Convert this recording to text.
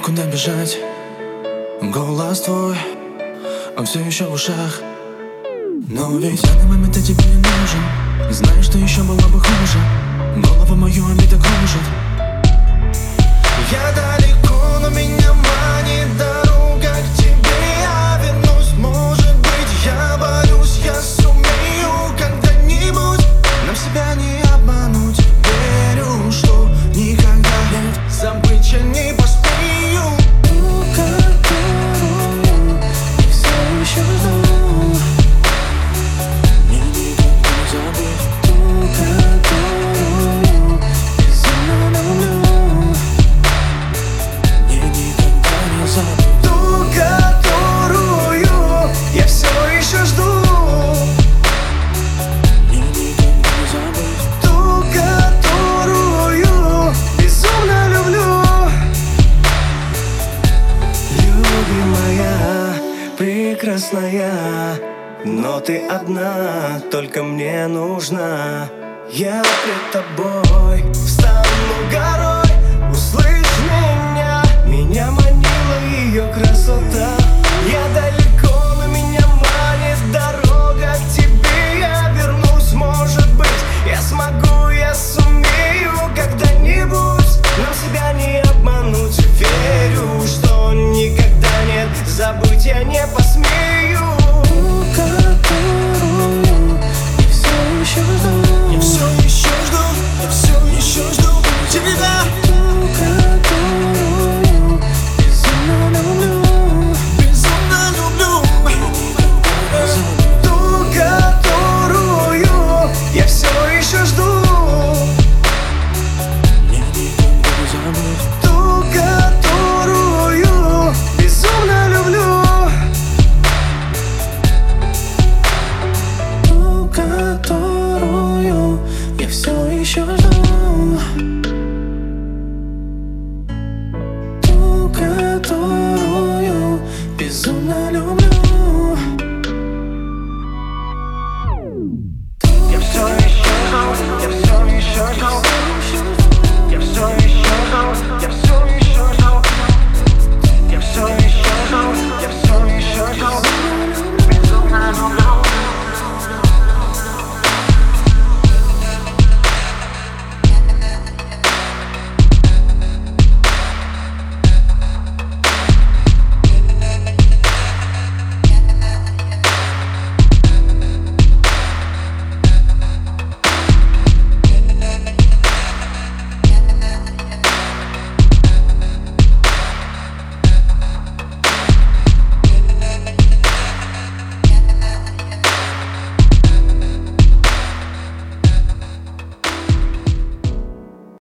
некуда бежать. Голос твой, он все еще в ушах. Но ведь в данный момент я тебе не нужен. Знаешь, что еще было бы хуже? Голову мою обида кружит. Я далеко, но меня манит дорога к тебе. Я вернусь, может быть, я борюсь. Я сумею когда-нибудь. Нам себя не обмануть. Верю, что никогда нет, забыть я не посмею. Ту, которую я все еще жду. Мне никогда не забыть. Ту, которую безумно люблю. Мне никогда не забыть. Ту, которую я все еще жду. Мне никогда не забыть. Ту, которую безумно люблю. Любимая, прекрасная, но ты одна, только мне нужна. Я пред тобой встану горой. Услышь меня, меня манила ее красота. Я далеко, но меня манит дорога к тебе. Я вернусь, может быть, я смогу, я сумею когда-нибудь. Нам себя не обмануть. Верю, что никогда нет, забыть я не посмею. Ту, которую я все еще жду.